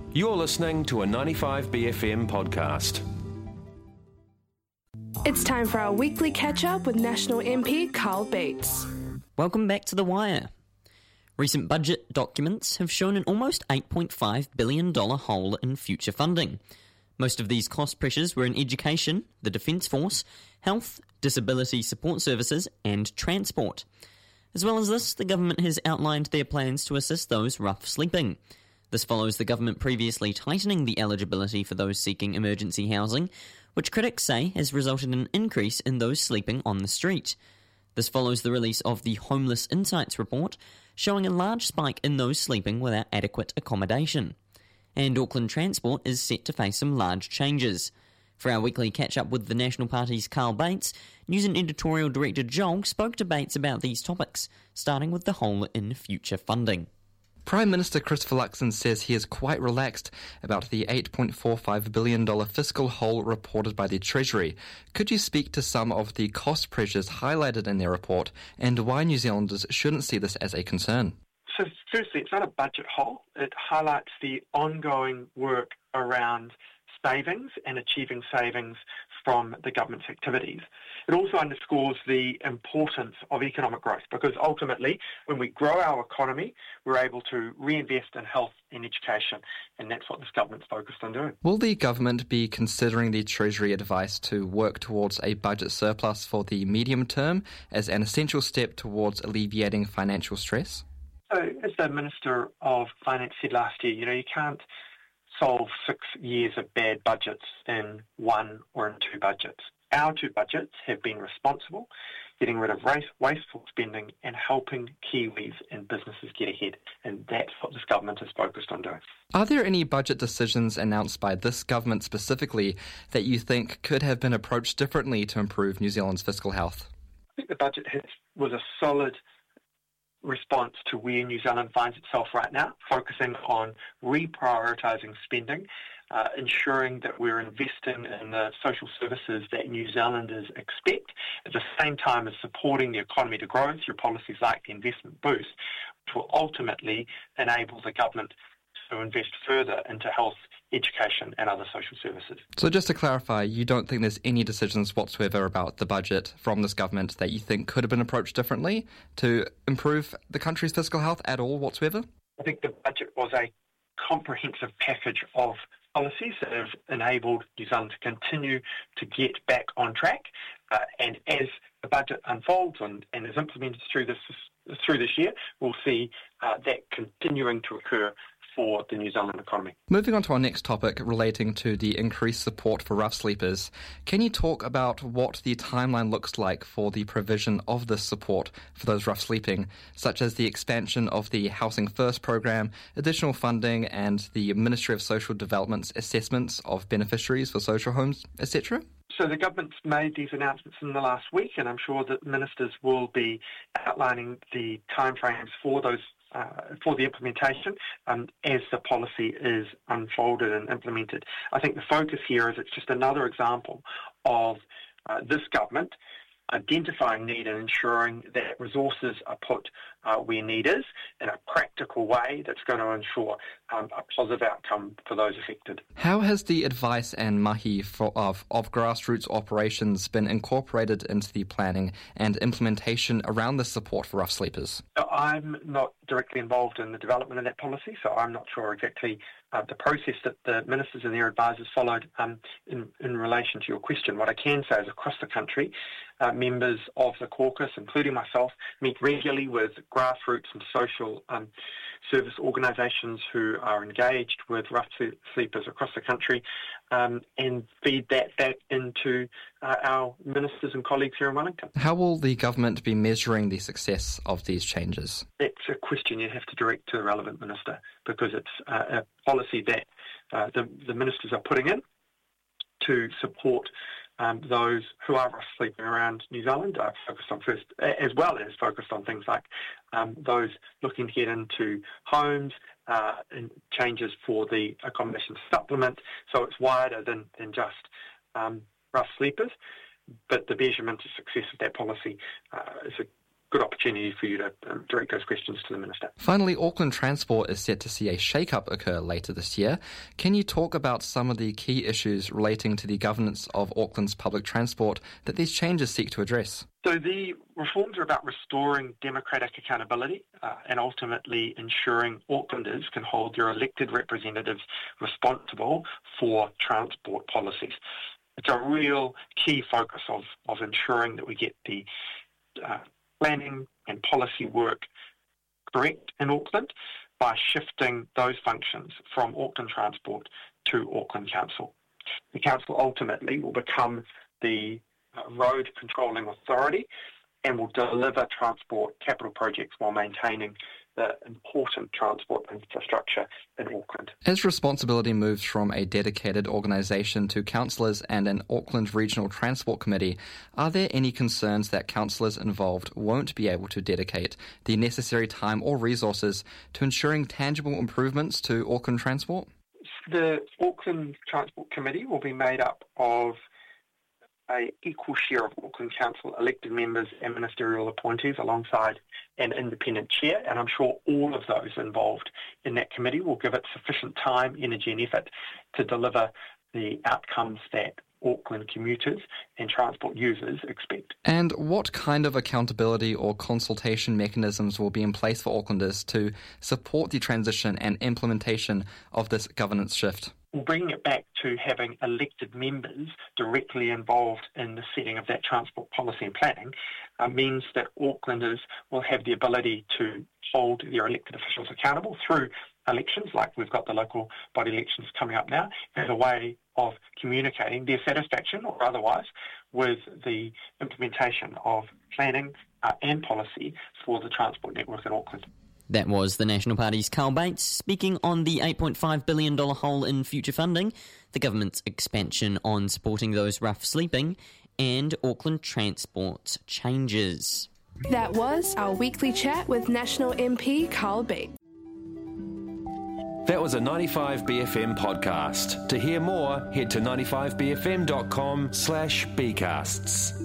You're listening to a 95BFM podcast. It's time for our weekly catch-up with National MP Carl Bates. Welcome back to The Wire. Recent budget documents have shown an almost $8.5 billion hole in future funding. Most of these cost pressures were in education, the Defence Force, health, disability support services and transport. As well as this, the government has outlined their plans to assist those rough sleeping. This follows the government previously tightening the eligibility for those seeking emergency housing, which critics say has resulted in an increase in those sleeping on the street. This follows the release of the Homeless Insights report, showing a large spike in those sleeping without adequate accommodation. And Auckland Transport is set to face some large changes. For our weekly catch-up with the National Party's Carl Bates, News and Editorial Director Joel spoke to Bates about these topics, starting with the hole in future funding. Prime Minister Christopher Luxon says he is quite relaxed about the $8.45 billion fiscal hole reported by the Treasury. Could you speak to some of the cost pressures highlighted in their report and why New Zealanders shouldn't see this as a concern? So firstly, it's not a budget hole. It highlights the ongoing work around savings and achieving savings from the government's activities. It also underscores the importance of economic growth because ultimately when we grow our economy, we're able to reinvest in health and education, and that's what this government's focused on doing. Will the government be considering the Treasury advice to work towards a budget surplus for the medium term as an essential step towards alleviating financial stress? So as the Minister of Finance said last year, you can't solve 6 years of bad budgets in one or in two budgets. Our two budgets have been responsible, getting rid of wasteful spending and helping Kiwis and businesses get ahead. And that's what this government is focused on doing. Are there any budget decisions announced by this government specifically that you think could have been approached differently to improve New Zealand's fiscal health? I think the budget was a solid response to where New Zealand finds itself right now, focusing on reprioritising spending, ensuring that we're investing in the social services that New Zealanders expect, at the same time as supporting the economy to grow through policies like the investment boost, which will ultimately enable the government to invest further into health, education and other social services. So just to clarify, you don't think there's any decisions whatsoever about the budget from this government that you think could have been approached differently to improve the country's fiscal health at all whatsoever? I think the budget was a comprehensive package of policies that have enabled New Zealand to continue to get back on track. And as the budget unfolds and is implemented through this year, we'll see that continuing to occur for the New Zealand economy. Moving on to our next topic relating to the increased support for rough sleepers, can you talk about what the timeline looks like for the provision of this support for those rough sleeping, such as the expansion of the Housing First program, additional funding and the Ministry of Social Development's assessments of beneficiaries for social homes, etc.? So the government's made these announcements in the last week, and I'm sure that ministers will be outlining the timeframes for those for the implementation as the policy is unfolded and implemented. I think the focus here is it's just another example of this government identifying need and ensuring that resources are put where need is in a practical way that's going to ensure a positive outcome for those affected. How has the advice and mahi of grassroots operations been incorporated into the planning and implementation around the support for rough sleepers? I'm not directly involved in the development of that policy, so I'm not sure exactly the process that the ministers and their advisors followed in relation to your question. What I can say is across the country, members of the caucus, including myself, meet regularly with grassroots and social service organisations who are engaged with rough sleepers across the country and feed that back into our ministers and colleagues here in Wellington. How will the government be measuring the success of these changes? That's a question you have to direct to the relevant minister because it's a policy that the ministers are putting in to support those who are rough sleeping around New Zealand, focused on first, as well as focused on things like those looking to get into homes and changes for the accommodation supplement. So it's wider than just rough sleepers. But the measurement of success of that policy is good opportunity for you to direct those questions to the Minister. Finally, Auckland Transport is set to see a shake-up occur later this year. Can you talk about some of the key issues relating to the governance of Auckland's public transport that these changes seek to address? So the reforms are about restoring democratic accountability and ultimately ensuring Aucklanders can hold their elected representatives responsible for transport policies. It's a real key focus of ensuring that we get the planning and policy work correct in Auckland by shifting those functions from Auckland Transport to Auckland Council. The Council ultimately will become the road controlling authority and will deliver transport capital projects while maintaining the important transport infrastructure in Auckland. As responsibility moves from a dedicated organisation to councillors and an Auckland Regional Transport Committee, are there any concerns that councillors involved won't be able to dedicate the necessary time or resources to ensuring tangible improvements to Auckland Transport? The Auckland Transport Committee will be made up of an equal share of Auckland Council elected members and ministerial appointees alongside an independent chair, and I'm sure all of those involved in that committee will give it sufficient time, energy and effort to deliver the outcomes that Auckland commuters and transport users expect. And what kind of accountability or consultation mechanisms will be in place for Aucklanders to support the transition and implementation of this governance shift? Well, bringing it back to having elected members directly involved in the setting of that transport policy and planning means that Aucklanders will have the ability to hold their elected officials accountable through elections, like we've got the local body elections coming up now, as a way of communicating their satisfaction or otherwise with the implementation of planning and policy for the transport network in Auckland. That was the National Party's Carl Bates speaking on the $8.5 billion hole in future funding, the government's expansion on supporting those rough sleeping, and Auckland Transport's changes. That was our weekly chat with National MP Carl Bates. That was a 95BFM podcast. To hear more, head to 95bfm.com/bcasts.